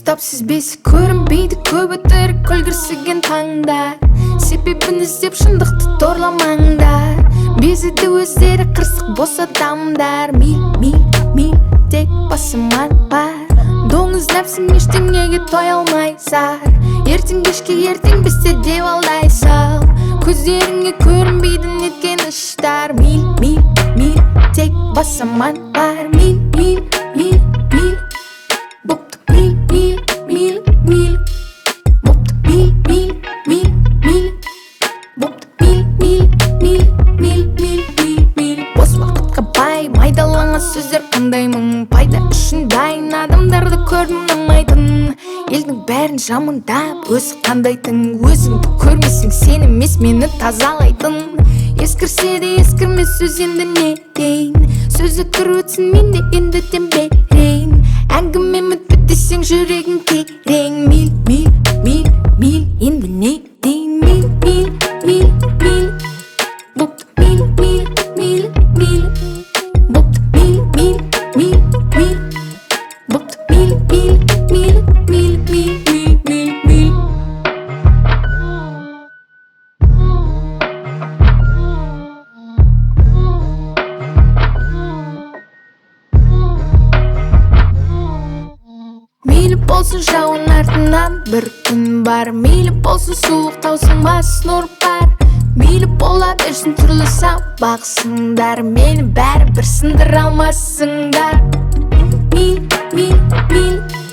Kitapsız besi көрінбейді көп өтірік күлгірсіген таңдар себебін іздеп шындықты торламаңдар безіді өздері қырсық бос адамдар мил тек басыман бар доңыз нәпсім ештеңеге тоя алмай зар ертең кешке ертең бізде деп алдайсың көздеріңе көрінбейді неткен іштар мил тек басыман бар мил бопты мил бопты мил бопты мил бос уақытқа бай майдаланған сөздер қандай мың пайда үшін дайын адамдарды көрдім ұнамайтын елдің бәрін жамандап өзі қандайтын өзіңді көрмесең сен емес мені тазалайтын ескірсе де ескірмес сөз енді не дейін сөзі тұр өтсін мен де енді дем берейін әңгіме үміт десең жүрегің терең мил енді не дейін мил бопты мил бопты мил бопты мил мейлі болсын жауын артынан бір күн бар мейлі болсын суық таусылмас нұр бар мейлі бола берсін түрлі сабақсыңдар мені бәрібір сындыра алмассыңдар мил